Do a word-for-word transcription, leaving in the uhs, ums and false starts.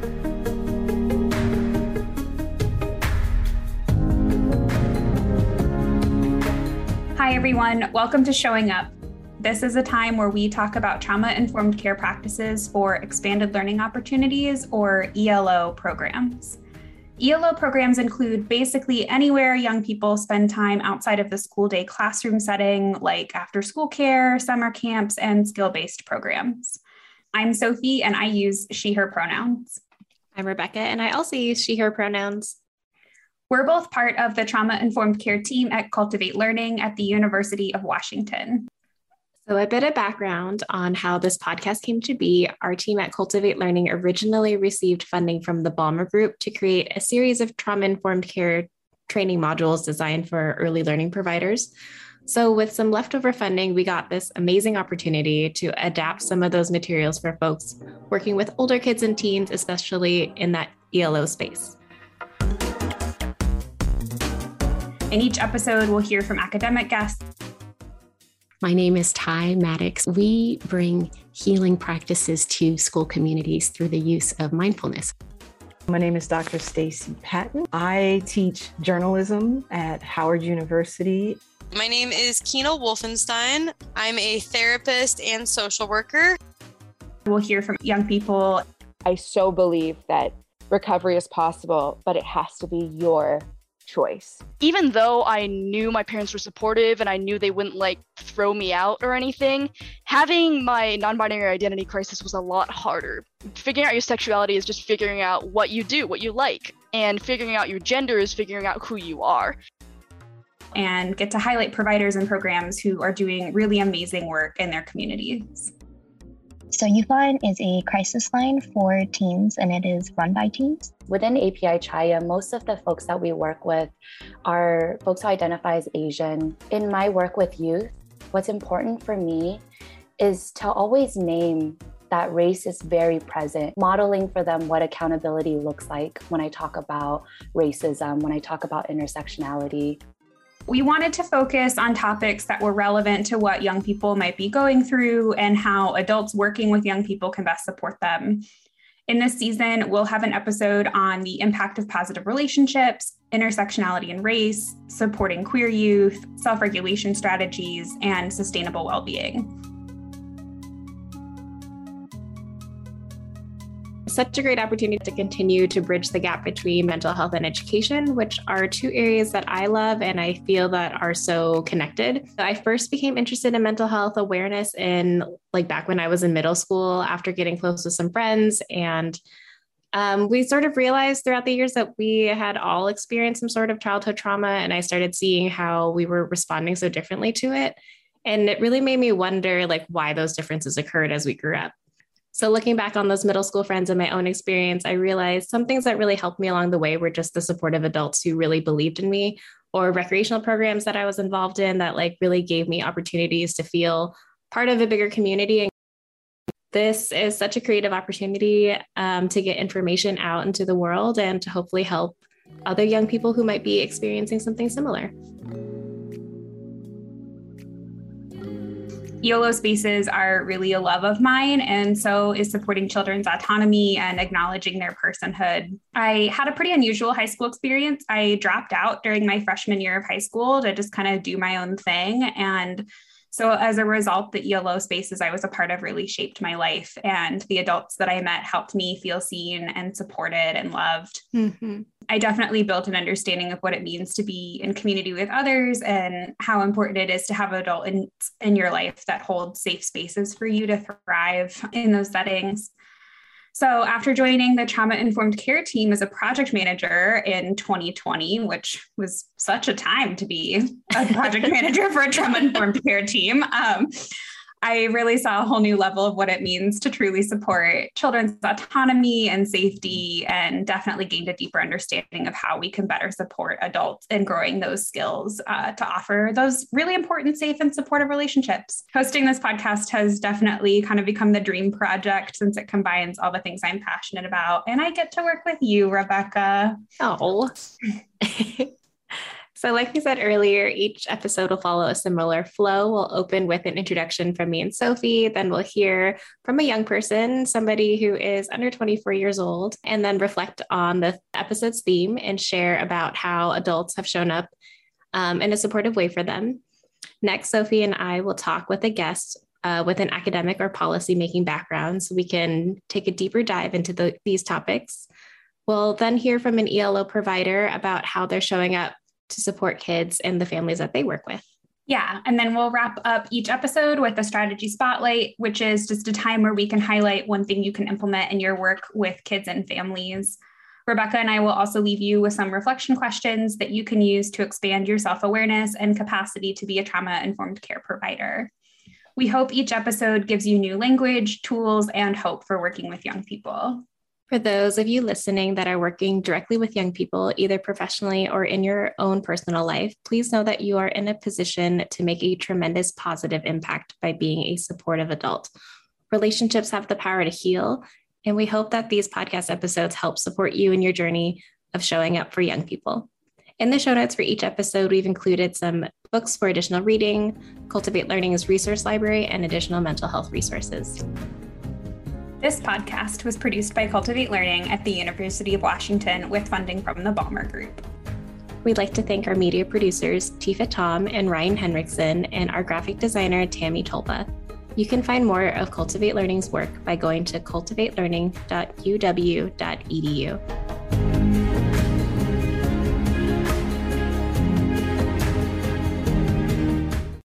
Hi, everyone. Welcome to Showing Up. This is a time where we talk about trauma-informed care practices for expanded learning opportunities, or E L O programs. E L O programs include basically anywhere young people spend time outside of the school day classroom setting, like after-school care, summer camps, and skill-based programs. I'm Sophie, and I use she, her pronouns. I'm Rebecca, and I also use she, her pronouns. We're both part of the trauma-informed care team at Cultivate Learning at the University of Washington. So a bit of background on how this podcast came to be. Our team at Cultivate Learning originally received funding from the Balmer Group to create a series of trauma-informed care training modules designed for early learning providers. So with some leftover funding, we got this amazing opportunity to adapt some of those materials for folks working with older kids and teens, especially in that E L O space. In each episode, we'll hear from academic guests. My name is Ty Maddox. We bring healing practices to school communities through the use of mindfulness. My name is Doctor Stacy Patton. I teach journalism at Howard University. My name is Keena Wolfenstein. I'm a therapist and social worker. We'll hear from young people. I so believe that recovery is possible, but it has to be your choice. Even though I knew my parents were supportive and I knew they wouldn't like throw me out or anything, having my non-binary identity crisis was a lot harder. Figuring out your sexuality is just figuring out what you do, what you like, and figuring out your gender is figuring out who you are. And get to highlight providers and programs who are doing really amazing work in their communities. So Youth Line is a crisis line for teens, and it is run by teens. Within A P I Chaya, most of the folks that we work with are folks who identify as Asian. In my work with youth, what's important for me is to always name that race is very present, modeling for them what accountability looks like when I talk about racism, when I talk about intersectionality. We wanted to focus on topics that were relevant to what young people might be going through and how adults working with young people can best support them. In this season, we'll have an episode on the impact of positive relationships, intersectionality and race, supporting queer youth, self-regulation strategies, and sustainable well-being. Such a great opportunity to continue to bridge the gap between mental health and education, which are two areas that I love and I feel that are so connected. I first became interested in mental health awareness in like back when I was in middle school after getting close with some friends. And um, we sort of realized throughout the years that we had all experienced some sort of childhood trauma. And I started seeing how we were responding so differently to it. And it really made me wonder like why those differences occurred as we grew up. So looking back on those middle school friends and my own experience, I realized some things that really helped me along the way were just the supportive adults who really believed in me, or recreational programs that I was involved in that like really gave me opportunities to feel part of a bigger community. And this is such a creative opportunity um, to get information out into the world and to hopefully help other young people who might be experiencing something similar. E L O spaces are really a love of mine, and so is supporting children's autonomy and acknowledging their personhood. I had a pretty unusual high school experience. I dropped out during my freshman year of high school to just kind of do my own thing. And so as a result, the E L O spaces I was a part of really shaped my life, and the adults that I met helped me feel seen and supported and loved. Mm-hmm. I definitely built an understanding of what it means to be in community with others and how important it is to have an adult in, in your life that hold safe spaces for you to thrive in those settings. So after joining the trauma-informed care team as a project manager in twenty twenty, which was such a time to be a project manager for a trauma-informed care team, um, I really saw a whole new level of what it means to truly support children's autonomy and safety, and definitely gained a deeper understanding of how we can better support adults in growing those skills uh, to offer those really important, safe, and supportive relationships. Hosting this podcast has definitely kind of become the dream project since it combines all the things I'm passionate about. And I get to work with you, Rebecca. Oh. So like we said earlier, each episode will follow a similar flow. We'll open with an introduction from me and Sophie. Then we'll hear from a young person, somebody who is under twenty-four years old, and then reflect on the episode's theme and share about how adults have shown up um, in a supportive way for them. Next, Sophie and I will talk with a guest uh, with an academic or policy-making background so we can take a deeper dive into the, these topics. We'll then hear from an E L O provider about how they're showing up to support kids and the families that they work with. Yeah, and then we'll wrap up each episode with a strategy spotlight, which is just a time where we can highlight one thing you can implement in your work with kids and families. Rebecca and I will also leave you with some reflection questions that you can use to expand your self-awareness and capacity to be a trauma-informed care provider. We hope each episode gives you new language, tools, and hope for working with young people. For those of you listening that are working directly with young people, either professionally or in your own personal life, please know that you are in a position to make a tremendous positive impact by being a supportive adult. Relationships have the power to heal, and we hope that these podcast episodes help support you in your journey of showing up for young people. In the show notes for each episode, we've included some books for additional reading, Cultivate Learning's resource library, and additional mental health resources. This podcast was produced by Cultivate Learning at the University of Washington with funding from the Ballmer Group. We'd like to thank our media producers, Tifa Tom and Ryan Henriksen, and our graphic designer, Tammy Tolpa. You can find more of Cultivate Learning's work by going to cultivate learning dot u w dot e d u.